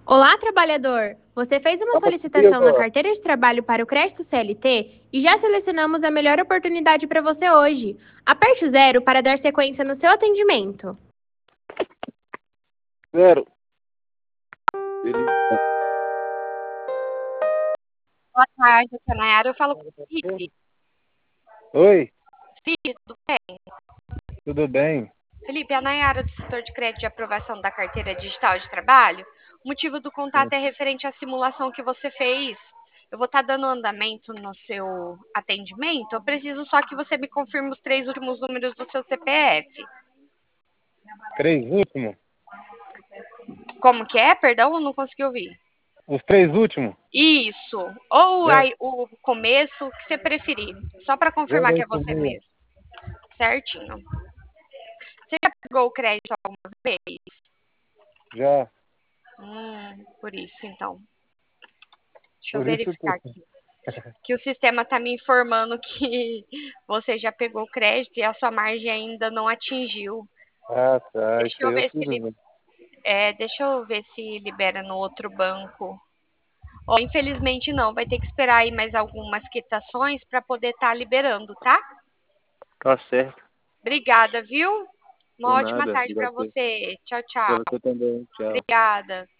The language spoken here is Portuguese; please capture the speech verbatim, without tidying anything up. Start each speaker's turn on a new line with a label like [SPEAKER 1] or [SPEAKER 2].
[SPEAKER 1] Olá, trabalhador! Você fez uma
[SPEAKER 2] Tava
[SPEAKER 1] solicitação na
[SPEAKER 2] comigo,
[SPEAKER 1] carteira de trabalho para o crédito C L T e já selecionamos a melhor oportunidade para você hoje. Aperte o zero para dar sequência no seu atendimento.
[SPEAKER 2] zero. Ele...
[SPEAKER 3] Boa tarde, aqui é a Nayara. Eu falo com o Felipe.
[SPEAKER 2] Oi,
[SPEAKER 3] Felipe, tudo bem?
[SPEAKER 2] tudo bem?
[SPEAKER 3] Felipe, é a Nayara do setor de crédito de aprovação da carteira digital de trabalho. O motivo do contato é referente à simulação que você fez. Eu vou estar dando andamento no seu atendimento. Eu preciso só que você me confirme os três últimos números do seu C P F.
[SPEAKER 2] Três últimos?
[SPEAKER 3] Como que é? Perdão, eu não consegui ouvir.
[SPEAKER 2] Os três últimos?
[SPEAKER 3] Isso. Ou
[SPEAKER 2] Zero,
[SPEAKER 3] aí, o começo, o que você preferir. Só para
[SPEAKER 2] zero
[SPEAKER 3] confirmar que é
[SPEAKER 2] oito
[SPEAKER 3] você
[SPEAKER 2] meia.
[SPEAKER 3] mesmo. Certinho. Você já pegou o crédito alguma vez?
[SPEAKER 2] Já,
[SPEAKER 3] Hum, por isso, então. Deixa eu
[SPEAKER 2] por isso que...
[SPEAKER 3] verificar aqui. Que o sistema está me informando que você já pegou o crédito e a sua margem ainda não atingiu.
[SPEAKER 2] Ah, tá,
[SPEAKER 3] Deixa
[SPEAKER 2] isso aí
[SPEAKER 3] eu
[SPEAKER 2] eu
[SPEAKER 3] ver se
[SPEAKER 2] fiz
[SPEAKER 3] ele,
[SPEAKER 2] mesmo.
[SPEAKER 3] é, deixa eu ver se libera no outro banco. Ó, infelizmente não, vai ter que esperar aí mais algumas quitações para poder estar liberando, tá?
[SPEAKER 2] Tá certo,
[SPEAKER 3] Obrigada, viu? Uma
[SPEAKER 2] por
[SPEAKER 3] ótima
[SPEAKER 2] nada.
[SPEAKER 3] tarde para
[SPEAKER 2] Obrigado
[SPEAKER 3] você. Tchau,
[SPEAKER 2] pra
[SPEAKER 3] tchau.
[SPEAKER 2] você também. Tchau.
[SPEAKER 3] Obrigada.